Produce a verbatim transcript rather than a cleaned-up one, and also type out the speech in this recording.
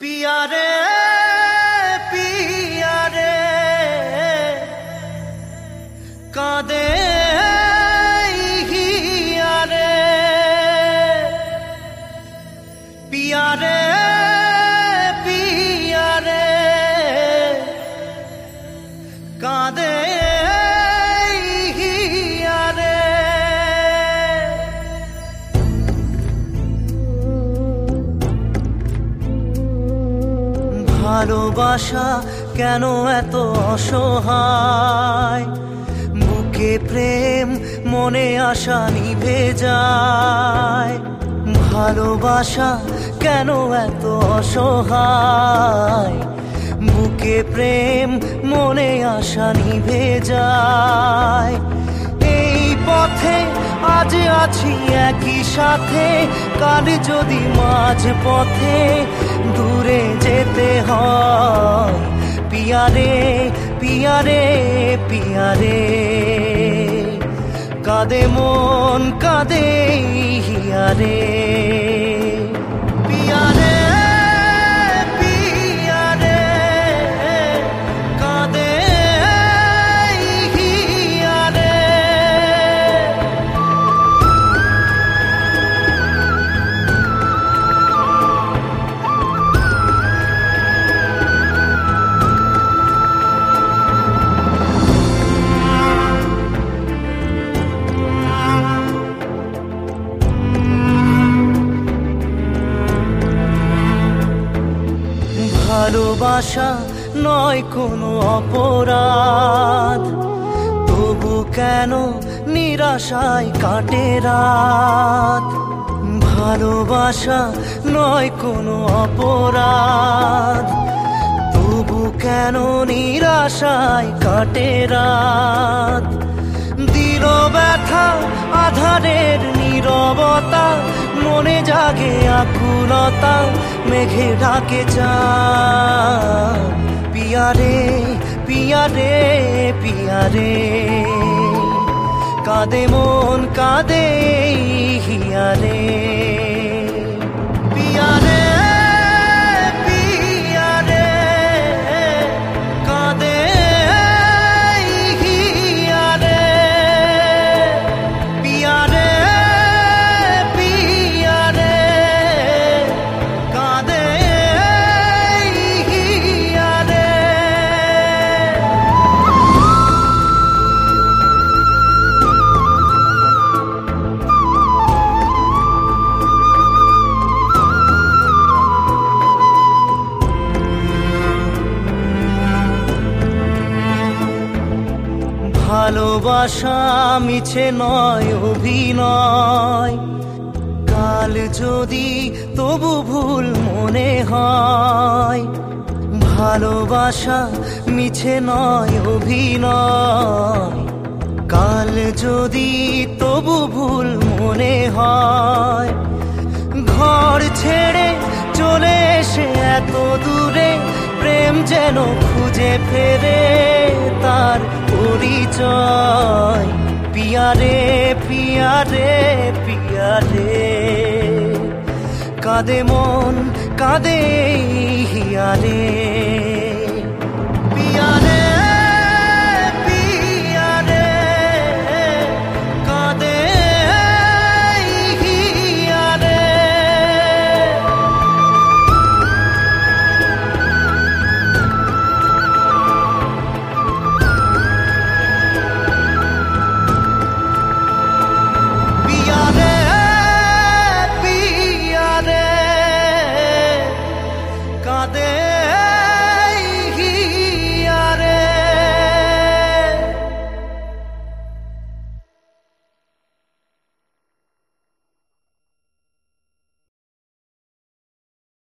पिया रे पिया रे कादे हिया रे पिया रे पिया रे कादे हिया रे ভালোবাসা কেন এত অসহায় বুকে প্রেম মনে আশা নিভে যায় ভালোবাসা কেন এত অসহায় বুকে প্রেম মনে আশা নিভে যায় এই পথে আজ আছি একই সাথে কাল যদি মাঝ পথে দূরে যেতে হয় পিয়া রে পিয়া রে পিয়া রে কাঁদে মন কাঁদে হিয়া রে পিয়া রে পিয়া রে কাঁদে হিয়া রে ভালোবাসা নয় কোনো অপরাধ তবু কেন নিরাশায় কাটে রাত ভালোবাসা নয় কোনো অপরাধ তবু কেন নিরাশায় কাটে রাত দিল ব্যথা আধারের নীরবতা মনে জাগে আকুলতা মেঘে ঢাকে চাঁদ পিয়া রে পিয়া রে পিয়া রে কাঁদে মন কাঁদে হিয়া রে পিয়া রে পিয়া রে কাঁদে হিয়া রে পিয়া রে পিয়া রে কাঁদে হিয়া রে ভালোবাসা মিছে নয় অভিনয় কাল যদি তবু ভুল মনে হয় ভালোবাসা মিছে নয় অভিনয় কাল যদি তবু ভুল মনে হয় ঘর ছেড়ে চলে এসে এত দূরে প্রেম যেন খুঁজে ফেরে তার পরিচয় পিয়া রে পিয়া রে পিয়া রে কাঁদে মন কাঁদে হিয়া রে পিয়া রে